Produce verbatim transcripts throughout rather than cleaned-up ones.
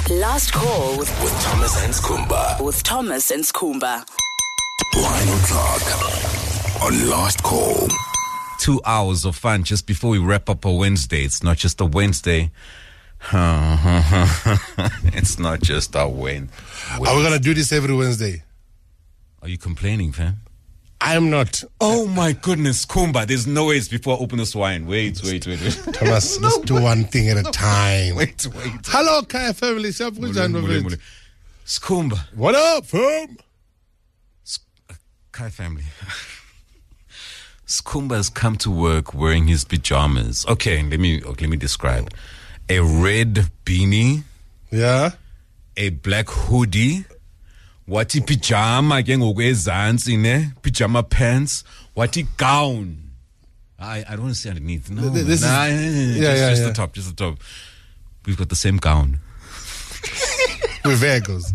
Last call with, with Thomas and Skumba. With Thomas and Skumba. Wine o'clock on Last Call. Two hours of fun just before we wrap up a Wednesday. It's not just a Wednesday. It's not just a Wednesday. Are we going to do this every Wednesday? Are you complaining, fam? I'm not. Oh my goodness, Kumba, there's no way it's before I open this wine. Wait, wait, wait, wait. Thomas, no. Let's do one thing at a time. Wait, wait. Hello, Kaya family. Skumba. What up, fam? Kaya family. Skumba has come to work wearing his pajamas. Okay, let me okay, let me describe. A red beanie. Yeah. A black hoodie. Wati pajama ke ngokwezantsi ne pajama pants. Wati gown. I I don't want to say underneath. No. This nah, is, yeah, yeah, just, yeah, just yeah. the top, just the top. We've got the same gown. With Virgos.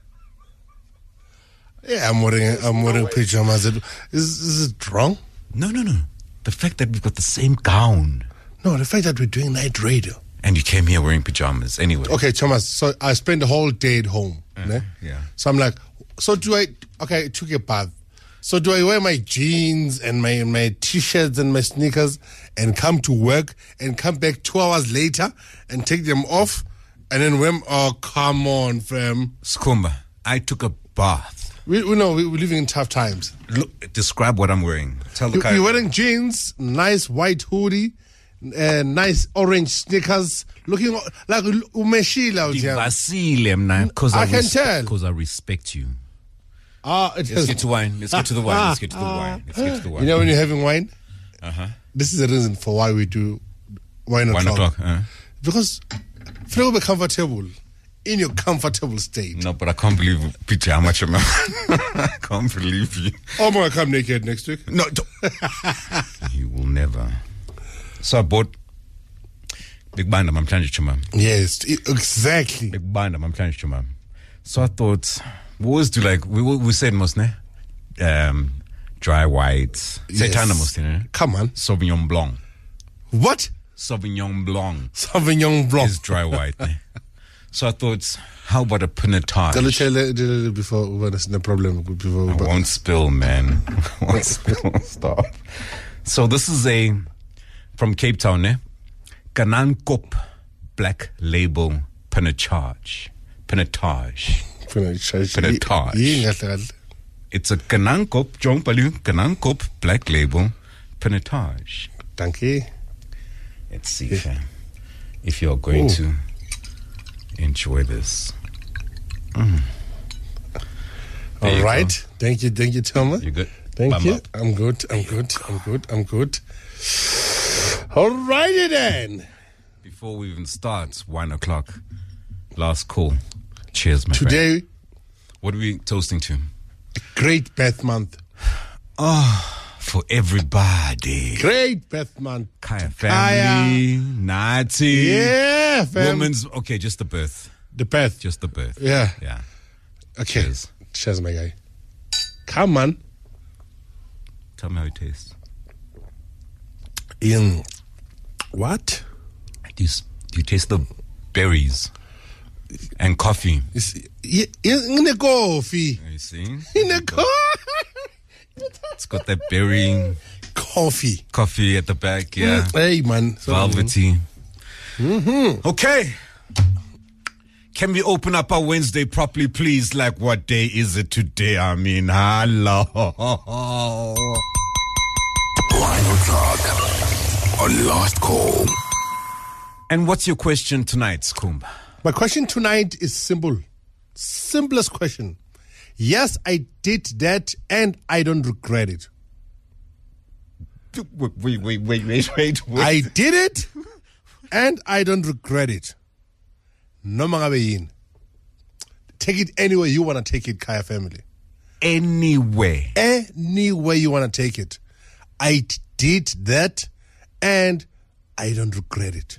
Yeah, I'm wearing I'm wearing pajamas. Is is it wrong? No, no, no. The fact that we've got the same gown. No, the fact that we're doing night radio. And you came here wearing pajamas anyway. Okay, Thomas, so I spent the whole day at home. Uh, né? Yeah. So I'm like, so do I, okay, I took a bath. So do I wear my jeans and my, my t-shirts and my sneakers and come to work and come back two hours later and take them off and then wear, oh, come on, fam. Skumba, I took a bath. We, we know we, we're living in tough times. Look, describe what I'm wearing. Tell the you, guy. You're wearing jeans, nice white hoodie, Uh, nice orange sneakers, looking like umeshila. Because I, I can res- tell. Because I respect you. Ah, it Let's is. get to wine. Let's get to the wine. Let's get to the wine. Let's get to the wine. You know when you're having wine, uh-huh. this is the reason for why we do wine o'clock. Wine o'clock. Uh-huh. Because feel be comfortable in your comfortable state. No, but I can't believe pajama. I can't believe you. Oh, I'm gonna come naked next week. No, don't. You will never. So I bought Big Banda Mamplanje Chumam. Yes, exactly. Big Banda Mamplanje Chumam. So I thought, we always do like, we we said most, ne? Um, dry whites. Say Yes. Tana most, ne? Come on. Sauvignon Blanc. What? Sauvignon Blanc Sauvignon Blanc. is dry white, ne? So I thought, how about a pinotage? Tell you, tell you before when it's no problem. Before, I won't spill, man. I won't spill. Stop. So this is a, from Cape Town, eh? Kanankop Black Label Pinotage. Pinotage. Pinotage. It's a Kanankop, John Palu, Kanankop Black Label Pinotage. Thank you. Let's see, fam, if you're going Ooh. to enjoy this. Mm. There All you right. go. Thank you. Thank you, Thomas. You good? Thank Bum you. up. I'm good. I'm good. I'm good. I'm good. All righty then. Before we even start, one o'clock, last call. Cheers, my friend. Today, What are we toasting to? great birth month. Oh, for everybody. Great birth month. Kaya family, Nati. Yeah, fam. Women's, okay, just the birth. The birth. Just the birth. Yeah. Yeah. Okay. Cheers. Cheers, my guy. Come on. Tell me how it tastes. In what? Do you, s- do you taste the berries and coffee? It's, in, in the coffee. You see? In the co- It's got that berry coffee. coffee at the back, yeah. Hey, man. Velvety. Mm-hmm. Okay. Can we open up our Wednesday properly, please? Like, what day is it today? I mean, hello. Wine o'clock on Last Call. And what's your question tonight, Skumba? My question tonight is simple. Simplest question. Yes, I did that and I don't regret it. Wait, wait, wait, wait, wait, wait. wait. I did it and I don't regret it. No mangabe yini. Take it anywhere you want to take it, Kaya family. Anyway. Any way you want to take it. I did that and I don't regret it.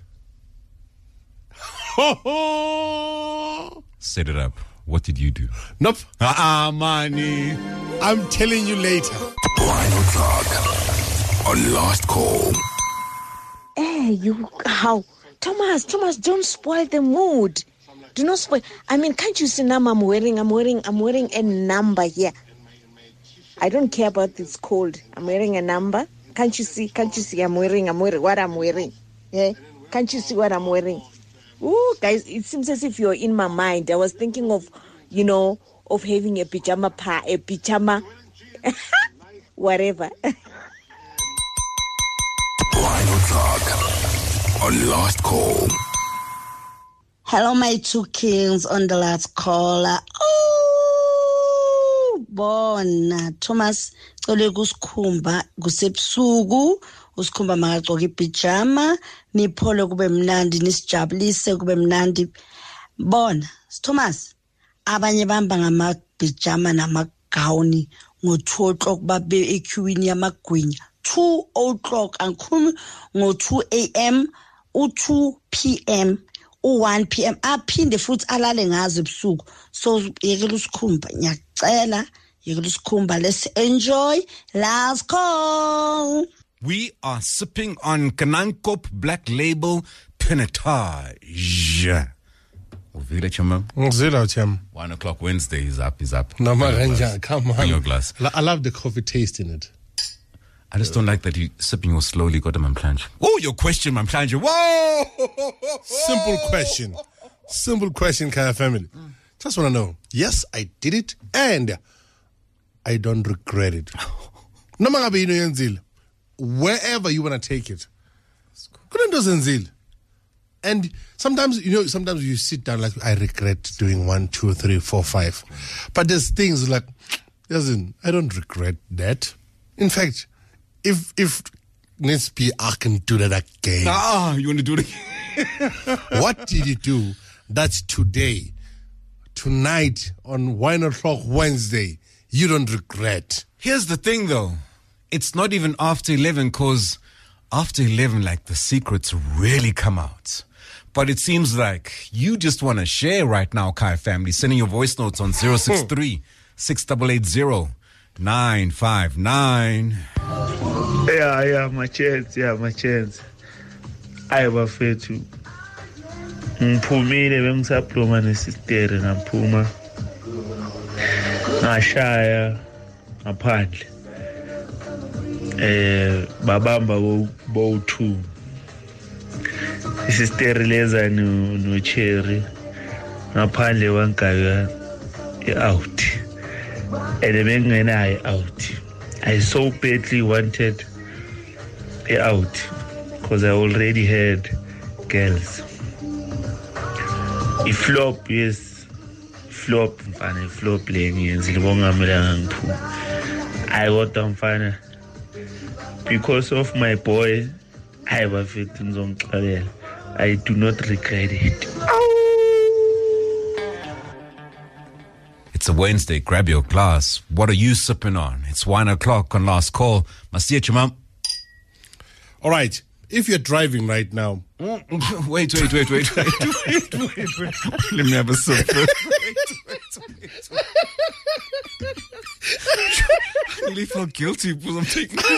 Set it up. What did you do? Nope. Ah, uh-uh, money. I'm telling you later. Wine o'clock on Last Call. Hey, you, how? Thomas, Thomas, don't spoil the mood. Do not spoil. I mean, can't you see now I'm wearing, I'm wearing, I'm wearing a number here. I don't care about this cold. I'm wearing a number. Can't you see? Can't you see? I'm wearing, I'm wearing what I'm wearing. Yeah. Can't you see what I'm wearing? Ooh, guys, it seems as if you're in my mind. I was thinking of, you know, of having a pajama pa, a pajama, whatever. Wine o'clock on Last Call. Hello, my two kings on the last caller. Oh, bona. Thomas, cole kusikhumba kusebusuku, usikhumba makagcoka ipijama, niphole kube mnandi, nisijabulise kube mnandi. Bona, Thomas, abanye bamba ngamapijama namagawuni ngo-two o'clock babe equini yamagwinya. two o'clock angikhulumi ngo-two a.m. u-two p.m. u-one p.m. aphinde futhi alale ngazo ebusuku. So yekela usikhumba, ngiyacela yekela usikhumba. Let's enjoy Last Call. We are sipping on Kanankop Black Label Pinotage. Uvile chama. Zero, Cham. One o'clock Wednesday is up, is up. No, Bring your Maranja, glass. come on. Bring your glass. I love the coffee taste in it. I just don't like that you sipping so slowly. Got them, Mamplanje. Oh, your question, Mamplanje. Whoa! Simple question. Simple question, Kaya family. Just want to know. Yes, I did it, and I don't regret it. No matter you know, wherever you want to take it. And sometimes, you know, sometimes you sit down like, I regret doing one, two, three, four, five. But there's things like, listen, I don't regret that. In fact, if if needs be, I can do that again. Ah, you want to do it again? What did you do? That's today, tonight on Wine O'Clock Wednesday. You don't regret. Here's the thing, though. It's not even after eleven, because after eleven, like, the secrets really come out. But it seems like you just want to share right now, Kai family. Sending your voice notes on zero six three, six eight eight zero, nine five nine. Yeah, yeah, my chance, yeah, my chance. I bafethu. Ngiphumile bengisaploma nesistere ngaphuma. Ngashaya ngaphandle. Eh babamba bo two. Isistere leza no no cherry. Ngaphandle wankaya out. And bengenayo out. I so badly wanted it out because I already had girls. I flop, yes, flop, mfana, flop lengi ngizibonga mina ngiphuma. I got mfana because of my boy. I was victims on Clavel. I do not regret it. It's a Wednesday. Grab your glass. What are you sipping on? It's one o'clock on Last Call. Masiya Chimam. All right. If you're driving right now. Wait, wait, wait, wait, wait, wait, wait, wait, wait. Let me have a sip. Wait, wait, wait, wait. I really feel guilty because I'm taking this.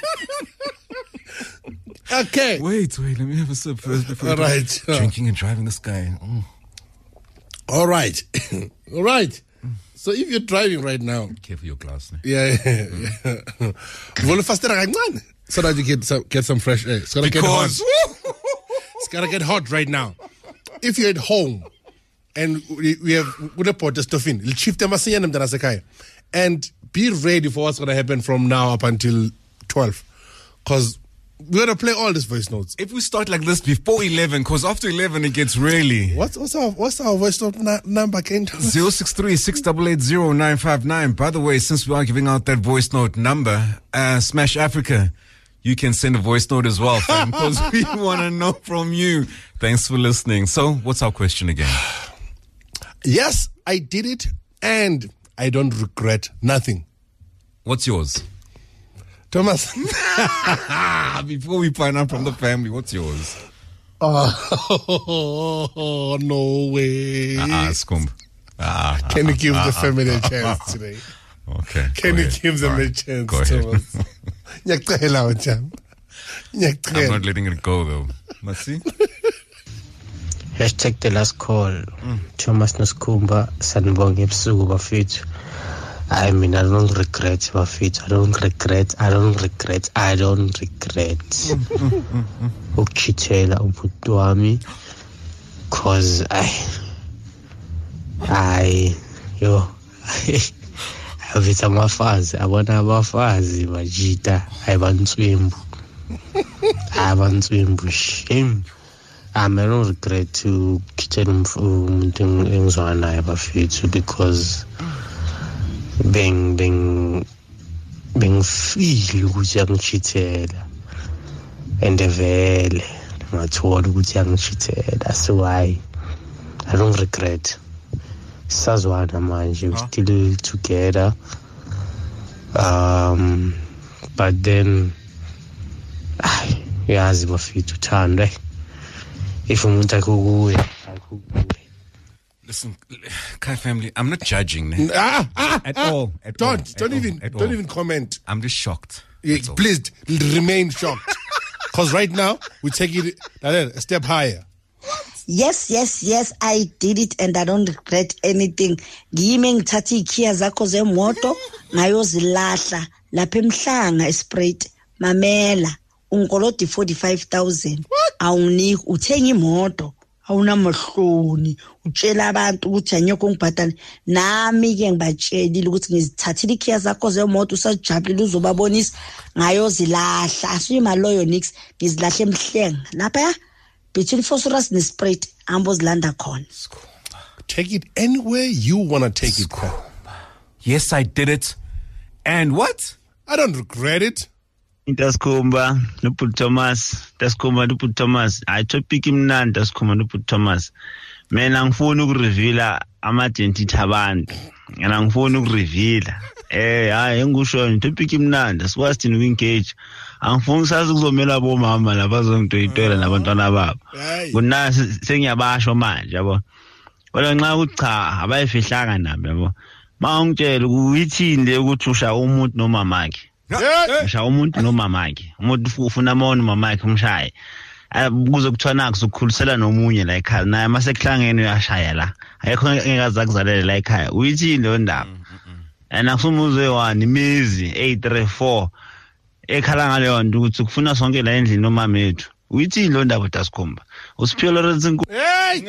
Okay. Wait, wait. Let me have a sip first before All right. drinking and driving this guy. Mm. All right. All right. So if you're driving right now. Careful your glass. Ne? Yeah, yeah, yeah. So that you get some, get some fresh air. It's gonna Because get hot. It's gonna get hot right now. If you're at home and we, we have and be ready for what's gonna happen from now up until twelve. Because we're gonna play all these voice notes. If we start like this before eleven, because after eleven it gets really. What's what's our what's our voice note na- number again? Zero six three six eight eight zero nine five nine. By the way, since we are giving out that voice note number, uh, Smash Africa, you can send a voice note as well, fam, because we want to know from you. Thanks for listening. So, what's our question again? Yes, I did it, and I don't regret nothing. What's yours? Thomas. Before we find out from the family, what's yours? Oh, no way. Ah, uh-uh, Skumb. Ah, Can you give uh, the family uh, a chance today? Okay. Can you ahead. give them All a right. chance, Go ahead. Thomas? I'm I'm not letting it go, though. Must see? Hashtag the last call. Mm. Thomas Noskumba, sanibonga ebusuku bafethu. I mean, I don't regret bafethu. I don't regret. I don't regret. I don't regret. Ukuchithela ubhuti wami cause I I yo avitha amafazi abona abafazi bajita ayibantswembu abantswembu shame. I don't regret to khithela umuntu engizwana naye bafethu because beng beng beng feel ukuthi yangichithela and vele ngathola ukuthi yangichithela so I I don't regret. Sazwana manje we still together um but then ay yazi bafethu uthando if umuntu akukuwe akukuwe. Listen, Kai family, I'm not judging eh? ah, ah, at ah, all. At don't all, don't at even all, at don't all. even comment. I'm just shocked. Yeah, please remain shocked, because right now we take it a step higher. Yes, yes, yes, I did it and I don't regret anything. Ngiyime ngithatha ikhiya zakho zemoto ngayozilahla lapha emhlanga eSprite. Mamela unkolodi forty-five thousand. Awuniki uthenga imoto. Awunamahloni utshela abantu ukuthi anyoko ngibhadala nami ke ngibatshelile ukuthi ngizithathile ikhiya zakho zemoto usajabulile uzobabonisa ngayozilahla asuyima loyo nix ngizilahla emhlenga lapha between Phosphorus neSprite ambozilanda khona. Take it anywhere you want to take it. Yes, I did it. And what? I don't regret it. Intaskumba nuput Thomas taskumba nuput Thomas I topic imnandi taskumba nuput Thomas mina ngifuna ukureveala ama-identity abantu mina ngifuna ukureveala eh hayi engusho topic imnandi sikwazi thina uku-engage angifuni sazi kuzomela bomama labazongitoyitola nabantwana babo kuna sengiyabasho manje yabo kodwa nxa ucha abayifihlanga nami yabo mawungitshela uyithinde ukuthi usha umuntu nomamakhe. Usha umuntu nomamakhe umuntu ufuna amona umamakhe umshaye kuze kuthwana akuzokukhulisela nomunye la ekhaya naye masekuhlangene uyashaya la ayikho engikaza kuzalela la ekhaya uyithini lo ndaba and akusumuze one imizi eight three four ekhala ngaleyo nto ukuthi kufuna sonke la endlini nomama ethu uyithini lo ndaba uTaskumba usiphiwe Lawrence Nku hey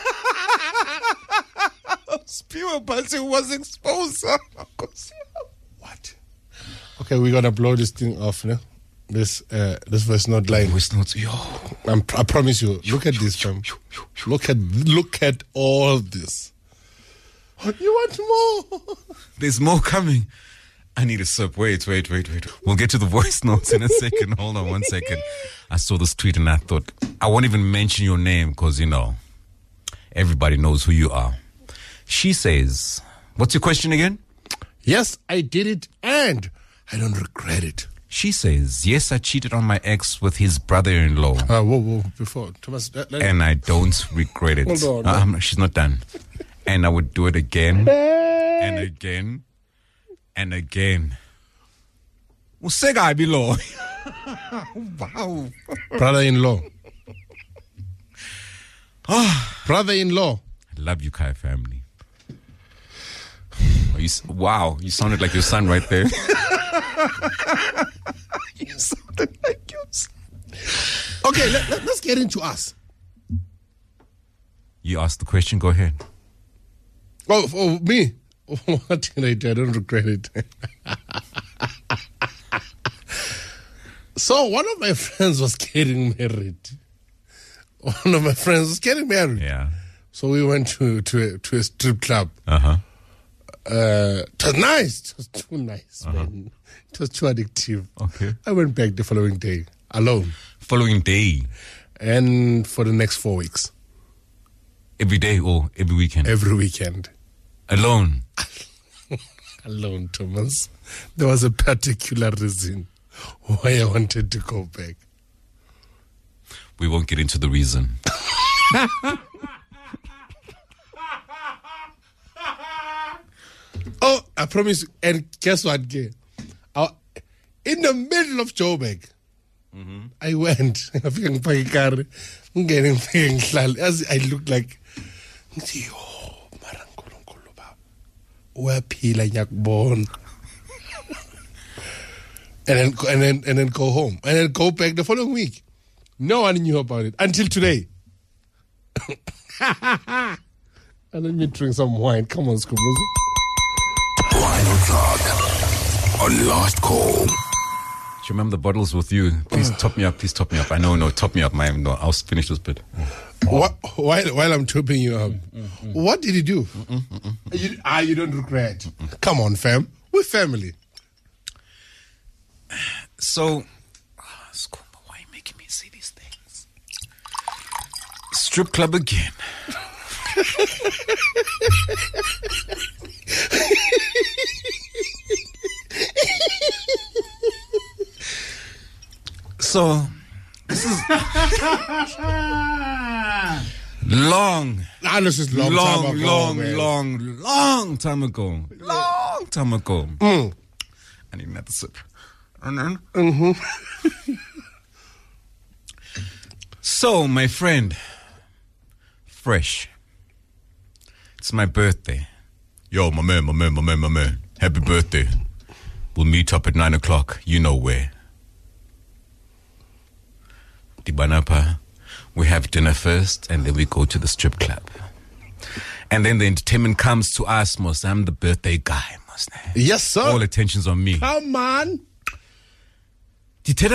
Spiwa Basi was exposed. What? Okay, we're gonna blow this thing off now. This uh, this voice note line. Voice notes, yo. I'm, I promise you. Look at this, fam. Look at look at all this. You want more? There's more coming. I need a sip. Wait, wait, wait, wait. We'll get to the voice notes in a second. Hold on one second. I saw this tweet and I thought I won't even mention your name because you know everybody knows who you are. She says, "What's your question again?" Yes, I did it and I don't regret it. She says, yes, I cheated on my ex with his brother-in-law. Uh, whoa, whoa, before. Thomas, let, let and I don't regret it. Hold on. Uh, I'm, she's not done. And I would do it again and again and again. Usega Wow. Brother-in-law. Brother-in-law. I love you, Kai family. Oh, you, wow, you sounded like your son right there. You sounded like your son. Okay, let, let, let's get into us. You asked the question, go ahead. Oh, oh me? What did I do? I don't regret it. So, one of my friends was getting married. One of my friends was getting married. Yeah. So, we went to, to, a, to a strip club. Uh-huh. Uh, it was nice. It was too nice, uh-huh. man. It was too addictive. Okay. I went back the following day, alone. Following day? And for the next four weeks. Every day or every weekend? Every weekend. Alone? Alone, Thomas. There was a particular reason why I wanted to go back. We won't get into the reason. Oh, I promise you. And guess what, gay? In the middle of Joburg, mm-hmm. I went. I think I'm getting I looked like, oh, where pila born. And then and then and then go home and then go back the following week. No one knew about it until today. And let me drink some wine. Come on, Skumbuzo. Wine o'clock on Last Call. Do you remember the bottles with you? Please top me up. Please top me up. I know, no, top me up. My, no, I'll finish this bit. What, while while I'm topping you up, mm, mm, what did you do? Mm, mm, mm, you, ah, you don't regret. Mm, mm. Come on, fam. We're family. So, oh, Skumba, why are you making me say these things? Strip club again. So, this is long, ah, this is long, long, time ago, long, man. long, long time ago. Long time ago. Mm. I need another sip. Mm-hmm. So, my friend, Fresh, it's my birthday. Yo, my man, my man, my man, my man. Happy birthday. We'll meet up at nine o'clock. You know where. Dibanapa, we have dinner first, and then we go to the strip club. And then the entertainment comes to us, Mos. I'm the birthday guy, Mos. Yes, sir. All attention's on me. Come on. Because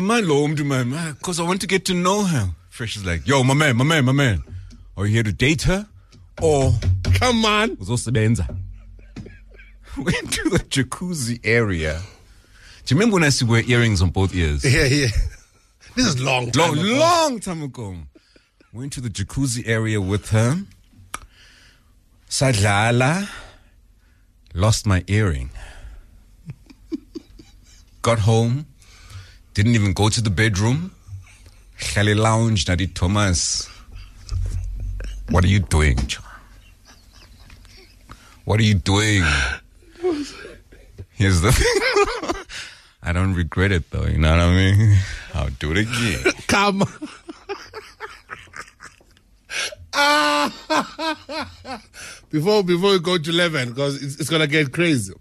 I want to get to know her. Fresh is like, yo, my man, my man, my man. Are you here to date her? Or come on. Uzosebenza. Went to the jacuzzi area. Do you remember when I used to wear earrings on both ears? Yeah, yeah. This is long time long, ago. Long time ago. Went to the jacuzzi area with her. Sadlala. Lost my earring. Got home. Didn't even go to the bedroom. Khali lounge, Nadi Thomas. What are you doing, John? What are you doing? Here's the thing. I don't regret it though, you know what I mean? I'll do it again. Come on. Ah. Before before we go to eleven, because it's, it's gonna get crazy.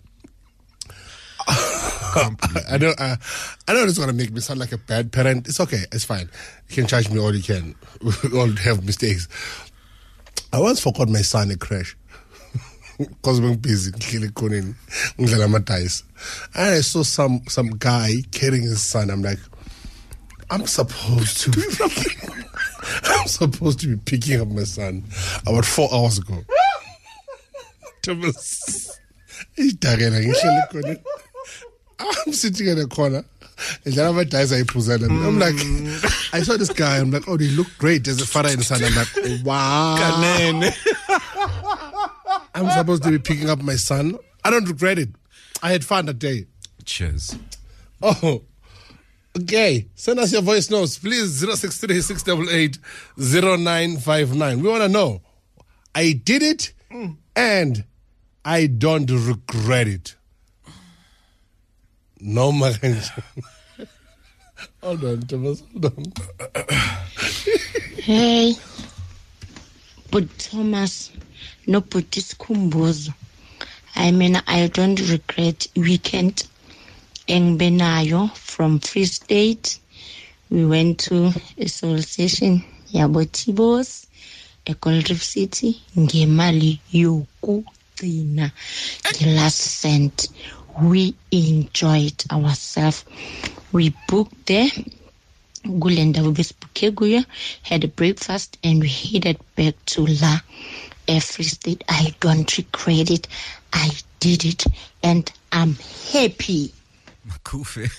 I don't. Uh, I know it's gonna make me sound like a bad parent. It's okay. It's fine. You can charge me all you can. We all have mistakes. I once forgot my son a crash because I'm busy cleaning dice. And I saw some some guy carrying his son. I'm like, I'm supposed to. Be, I'm supposed to be picking up my son about four hours ago. Thomas, I'm sitting in a corner. And then my dice I present them. I'm like, I saw this guy. I'm like, oh, they look great. There's a father and son. I'm like, wow. I'm supposed to be picking up my son. I don't regret it. I had fun that day. Cheers. Oh, okay. Send us your voice notes, please. zero six three, six eight eight, zero nine five nine. We want to know. I did it and I don't regret it. No, man. Hold on, Thomas. Hold on. Hey, but Thomas, no, but this Skumbuzo. I mean, I don't regret weekend. In Benayo from Free State, we went to a soul session. Yabotibos, a Gold Reef City, Ngemali Yoku Tina, the last cent. We enjoyed ourselves. We booked there. Gulenda Wubespukeguya, had a breakfast, and we headed back to La Free State. I don't regret it. I did it, and I'm happy. Kufi.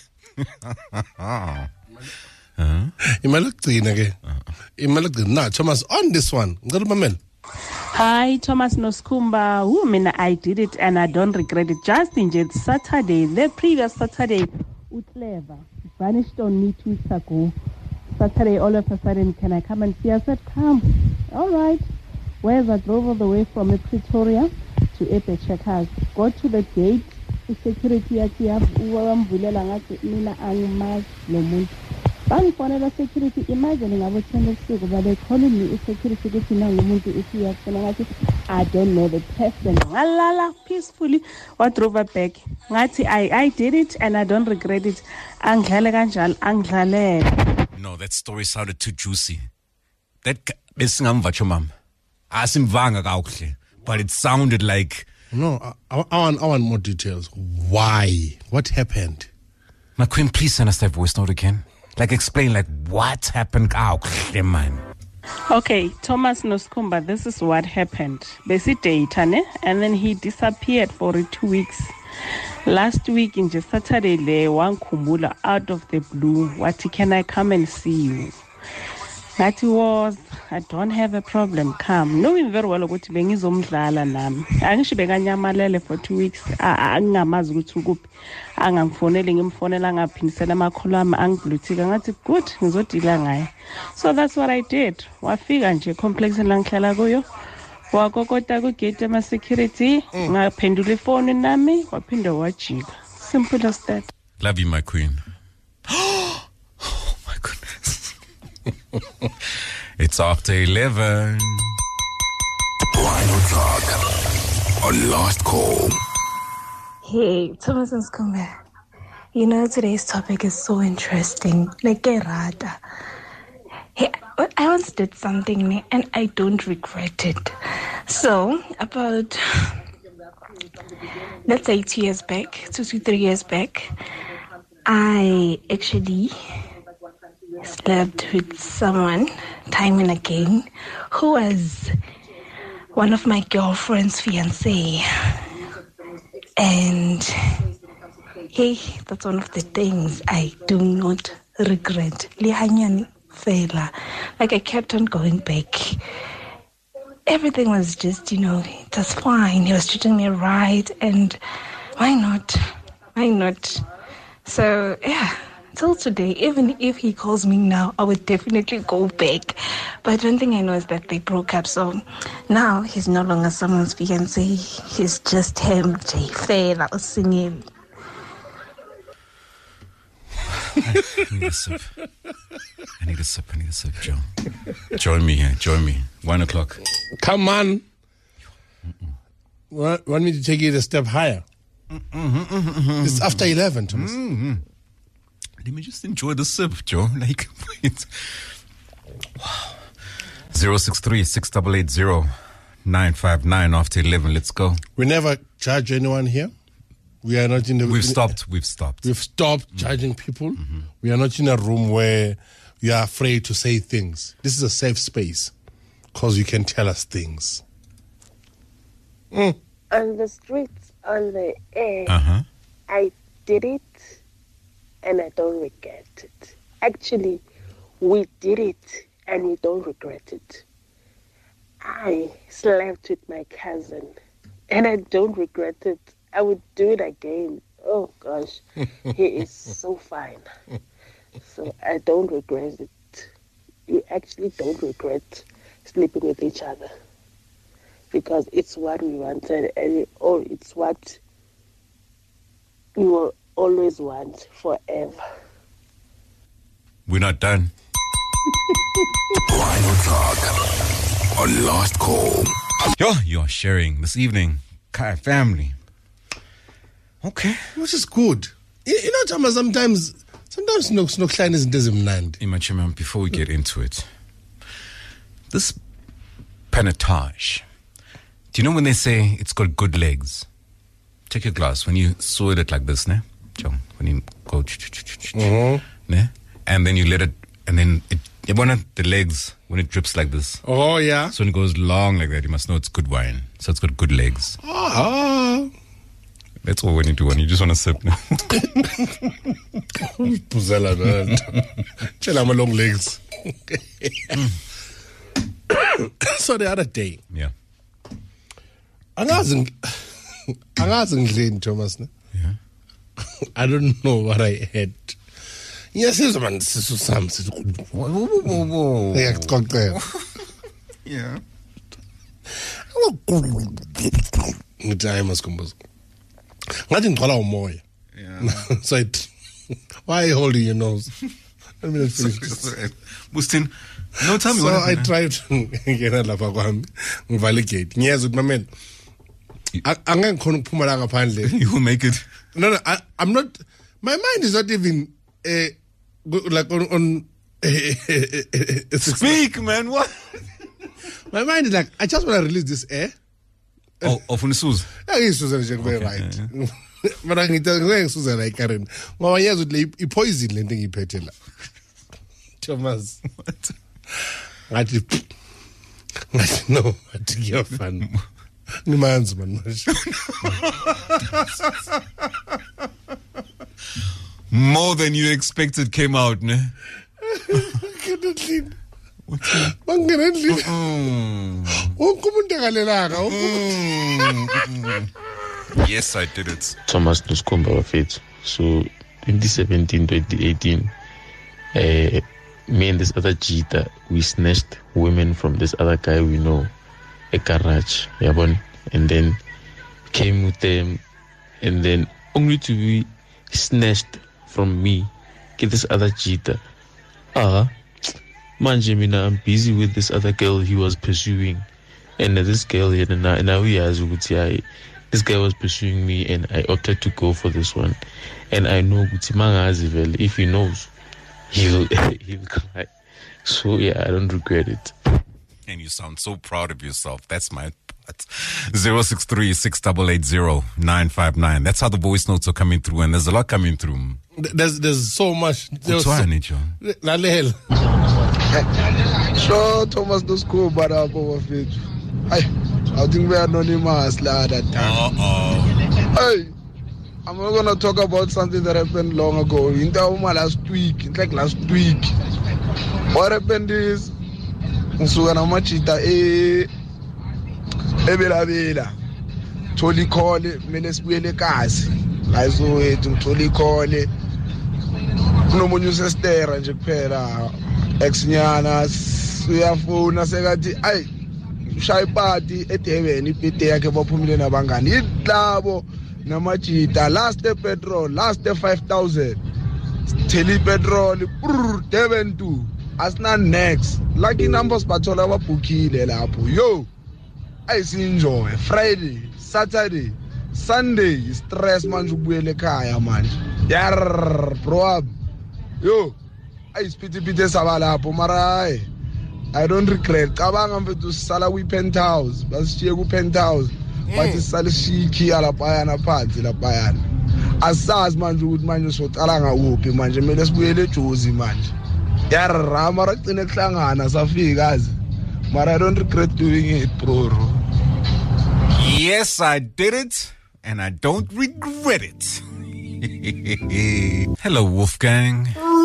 Imalak Imalak Nah, Thomas, on this one. Hi, Thomas Noskumba. Who mean I did it and I don't regret it. Just enjoyed Saturday, the previous Saturday, Utleva vanished on me two weeks ago. Saturday, all of a sudden, can I come and see? I said, come. All right. Whereas I drove all the way from Pretoria to Epe Checkers. Got to the gate. The security at the bangifonela security imagine ngabo ten ebusuku but they calling me security ukuthi nangumuntu usiyafuna ngathi I don't know the person ngalala peacefully what drove her back ngathi I I did it and I don't regret it angidlale kanjalo angidlalele. No, that story sounded too juicy. That besingamva cho mama asimvanga kakuhle but it sounded like no I, I, I want I want more details. Why? What happened? My queen, please send us that voice note again. Like, explain, like, what happened? Oh, man. Okay, Thomas Noskumba, this is what happened. Basi data, ne? And then he disappeared for two weeks. Last week, in just Saturday, le one kumbula out of the blue. What can I come and see you? That was, I don't have a problem. Come, knowing very well ukuthi bengizomdlala nami. Angisho bekanyamalele for two weeks. Angingamazi ukuthi ukuphi. Angangifonele ngimfonela ngaphindisela amakhulu ami angiblutika ngathi good ngizodila ngaye. So that's what I did. Wafika nje complex langihlala kuyo. Wakokota ku gate ama security, ngaphendula ifoni nami, waphinda wajika. Simple as that. Love you, my queen. Oh my goodness. It's after eleven. Final talk on Last Call. Hey, Thomas and Skumba. You know, today's topic is so interesting. Like a rata. Hey, I once did something and I don't regret it. So, about, let's say two years back, two to three years back, I actually slept with someone time and again who was one of my girlfriend's fiancé. And hey, that's one of the things I do not regret. Lihanyani fela. Like I kept on going back. Everything was just, you know, it was fine. He was treating me right, and why not? Why not? So yeah, till today, even if he calls me now, I would definitely go back. But one thing I know is that they broke up, so now he's no longer someone's fiancé. He's just him, Jay Fair, I was singing. I need a sip. I need a sip. I need a sip, Joe. Join me here. Join me. One o'clock. Come on. Want, want me to take it a step higher? Mm-hmm. It's after eleven, Thomas. Mm-hmm. Let me just enjoy the sip, Joe. Like, wait. Wow. zero six three, six eight eight, zero nine five nine after eleven. Let's go. We never judge anyone here. We are not in the... We've stopped. We've stopped. We've stopped mm-hmm. judging people. Mm-hmm. We are not in a room where you are afraid to say things. This is a safe space because you can tell us things. Mm. On the streets, on the air, uh-huh. I did it and I don't regret it. Actually, we did it and we don't regret it. I slept with my cousin and I don't regret it. I would do it again. Oh gosh, he is so fine. So I don't regret it. You actually don't regret sleeping with each other because it's what we wanted, and oh, it's what we will always want forever. We're not done. Final talk on Last Call. Yo, you're sharing this evening, Kai family. Okay, which is good. You, you know, Thomas, sometimes, sometimes no, no klein isn't as mnandi. Imagine, before we get into it, this panatage. Do you know when they say it's got good legs? Take your glass when you swirl it like this, ne? When you go, mm-hmm. ne? And then you let it, and then it. You want the legs when it drips like this. Oh yeah. So when it goes long like that, you must know it's good wine. So it's got good legs. Ah. That's all when you do one. You just want to sip now. Puzela, man. Tell him long legs. So the other day. Yeah. Angazi ngidleni Thomas. Yeah. I don't know what I had. Yes, it's man. Sisu sam. Yeah. Ngithi hayi masikhumbuzo. Ngathi ngigcwala umoya. Yeah. So it, why are you holding your nose? Let me just finish this. Bustin, no, tell me so what I happened. tried to ngena lapha kwami ngivalidate ngiyeza ukuthi mamela angeke ngikhona ukuphuma la ngaphandle. You will make it. No, no, I, I'm not. My mind is not even uh, like on. on uh, Speak, man. What? My mind is like, I just want to release this air. Oh, of Unisu's. I used to say very right. But I can tell you, Susan, like Karen. Well, yes, with the poison lending you petilla. Thomas. What? I did. No, I think you're fun. Man's man. More than you expected came out, ne? Yes, I did it. Thomas Noskumba Bafethu. So twenty seventeen, twenty eighteen, uh, me and this other cheater, we snatched women from this other guy we know, a garage, yabon, and then came with them, and then only to be snatched from me, get this other cheater. Ah, manje mina, I'm busy with this other girl he was pursuing, and this girl here now, and now he has I, this guy was pursuing me, and I opted to go for this one, and I know if he knows, he'll he'll cry. So yeah, I don't regret it. And you sound so proud of yourself. That's my part. zero six three, six eight eight zero, nine five nine. That's how the voice notes are coming through, and there's a lot coming through. There's there's so much. There's What's so, Nicho? Sure, Thomas Noskumba Bafethu. Hey, I think we're anonymous la that time. Uh-oh. Hey, I'm not gonna talk about something that happened long ago. In the last week, it's like last week. What happened is Nsugana machita e ebela bela. Tholi khole mele sibuyele kasi. La izoethu ngitholi khole. Kunomunye usestera nje kuphela. Ex-nyana uyafuna sekathi ay ushaya party eDurban ipete yakhe baphumile nabangani idlabo namajita last petrol last five thousand teli petrol brr Durban two asina next lucky numbers bathola ababhukile lapho yo ayisinjoy Friday Saturday Sunday stress manje ubuyele ekhaya manje yar bro yo ayisiphithi sabalapho mara I don't regret cabanga mfethu sala kwi penthouse basishiye ku penthouse bathi sala shikhiya lapha yana phansi lapha yana asazi manje ukuthi manje soqala ngawuphi manje kumele sibuyele eJozi manje yarra mara cine kuhlangana safika azi mara I don't regret doing it bro. Yes, I did it and I don't regret it. Hello Wolfgang.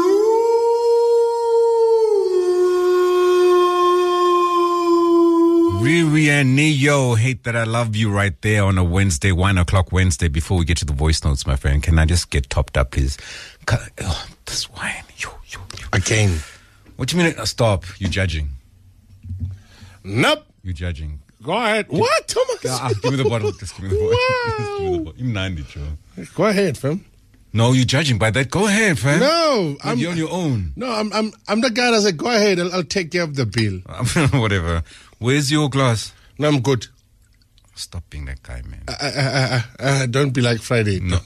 Riri and Neo, Hate That I Love You right there on a Wednesday, one o'clock Wednesday. Before we get to the voice notes, my friend, can I just get topped up, please? Oh, this wine. Yo, yo, yo. Again. What do you mean? Uh, stop. You're judging. Nope. You're judging. Go ahead. Give, what, Thomas? Uh, give me the bottle. Just give me the bottle. Wow. Just give me the bottle. I'm ninety, Joe. Go ahead, fam. No, you're judging by that. Go ahead, fam. No, I'm, you're on your own. No, I'm I'm I'm the guy that said, go ahead, I'll, I'll take care of the bill. Whatever. Where's your glass? No, I'm good. Stop being that guy, man. Uh, uh, uh, uh, don't be like Friday. No.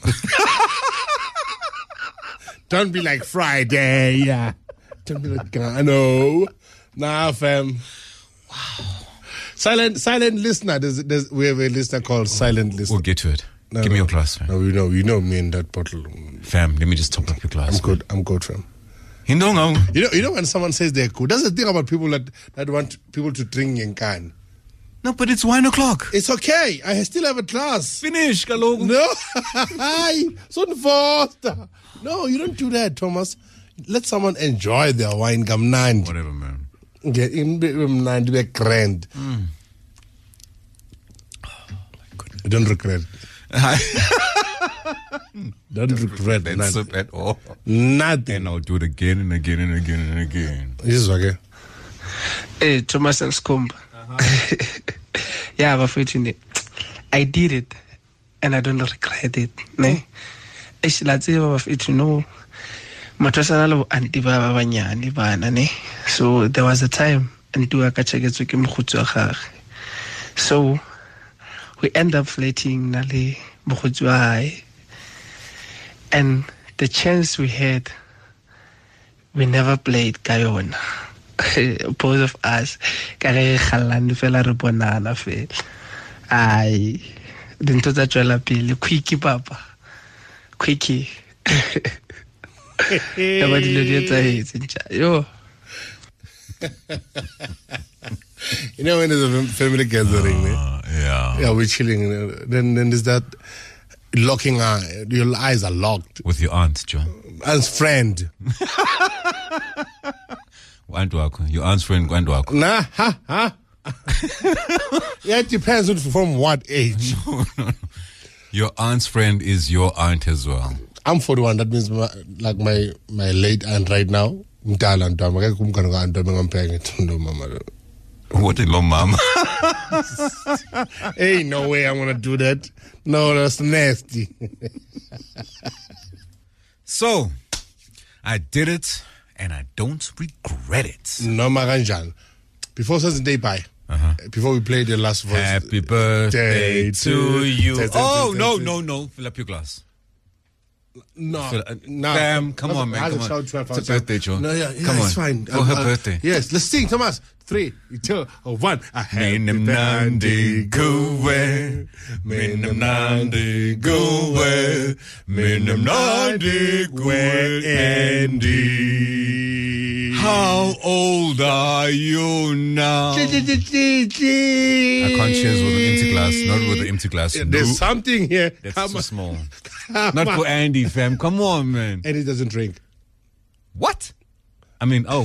Don't be like Friday. Yeah. Don't be like guy. No. Nah, fam. Wow. Silent, silent listener. There's, there's, we have a listener called Silent Listener. We'll get to it. No, Give no. me your glass, fam. No, we know, we know me in that bottle. Fam, let me just top up your glass. I'm good. I'm good, fam. You know, no. You know, you know when someone says they're good. That's the thing about people that, that want people to drink in can. No, but it's one o'clock. It's okay. I still have a class. Finish, Kalogu. No. Hi. So Foster. No, you don't do that, Thomas. Let someone enjoy their wine. Gamnand. Whatever, man. Get in nine be grand. Mm. I don't regret. Don't regret that nothing. sip at all. Nothing. And I'll do it again and again and again and again. This is okay. Hey, Thomas Noskumba. Yeah, Bafethu, I did it and I don't regret it. Ne? Bafethu, no. motho sa le anti ba ba banyane bana ne. So there was a time antu a ka tsheketswe ke mogutsi wa gagwe. So we end up flirting na le mogutsi wa hae. And the chance we had, we never played ka yona. Both of us ka re khalane fela re bonana fela. Ai dintho tsa tswela pele quickie papa quickie ya ba dilo di etsahetse ntsha yo. You know, when there's a family gathering, uh, yeah, yeah, we're chilling. Then, then there's that locking eye. Your eyes are locked with your aunt, John. Aunt's friend. Aunt wako, your aunt's friend, aunt wako. Nah, ha, ha. Yeah, it depends on from what age. No, no, no. Your aunt's friend is your aunt as well. I'm forty-one. That means my, like my my late aunt right now. What a long mama. Hey, no way I'm gonna do that. No, that's nasty. So, I did it, and I don't regret it. No, Maranjan. Before Sunday, bye. Uh-huh. Before we play the last voice. Happy birthday to you. Oh, no, no, no. Fill up your glass. No, Fill, uh, no. Damn, come on, man. Come on. It's a birthday, Joe. No, yeah, yeah, come it's on. fine. For um, her uh, birthday. Yes, let's sing, Thomas. Three, two, one. A happy Minam nandi kuwe, minam nandi kuwe, minam nandi kuwe, Andy. How old are you now? I can't cheers with an empty glass, not with an empty glass. Yeah, there's no. something here. That's Come too on. small. Come Not on. for Andy, fam. Come on, man. Andy doesn't drink. What? I mean, oh.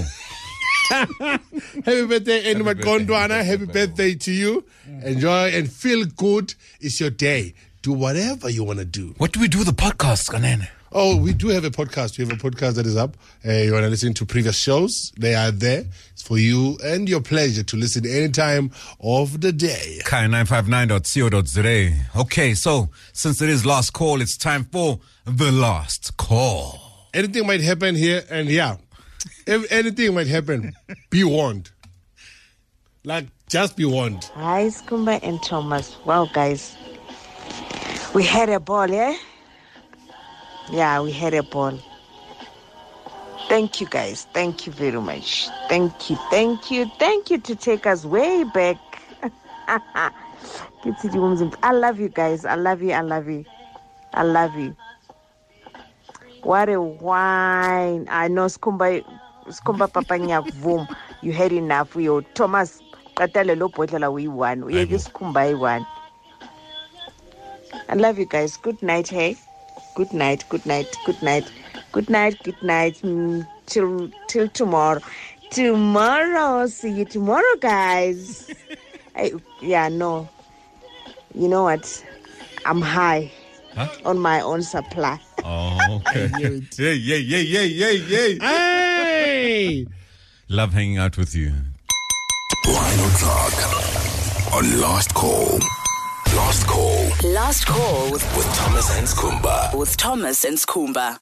Happy birthday, Andy Makondwana. Happy birthday to you. Enjoy and feel good. It's your day. Do whatever you want to do. What do we do with the podcast, Kanene? Oh, we do have a podcast. We have a podcast that is up. Uh, you want to listen to previous shows? They are there. It's for you and your pleasure to listen any time of the day. Kai nine five nine dot co dot za. Okay, so since it is last call, it's time for the last call. Anything might happen here, and yeah, if anything might happen, be warned. Like, just be warned. Hi, Skumba and Thomas. Wow, guys. We had a ball, yeah? Yeah, we had a ball. Thank you, guys. Thank you very much. Thank you, thank you, thank you to take us way back. I love you, guys. I love you, I love you. I love you. What a wine. I know, Skumba, Skumba Papa Nyakvum. You had enough. We owe Thomas. Katalelo Potala, we won. We just Skumba one. I love you, guys. Good night, hey? Good night, good night, good night, good night, good night. Mm, till till tomorrow. Tomorrow, see you tomorrow, guys. I, yeah, no. You know what? I'm high huh? on my own supply. Oh, okay. Yeah, yeah, yeah, yeah, yeah, yeah. Hey! Love hanging out with you. Wine o'clock on Last Call. Last Call. Last call with, with Thomas and Skumba. with Thomas and Skumba.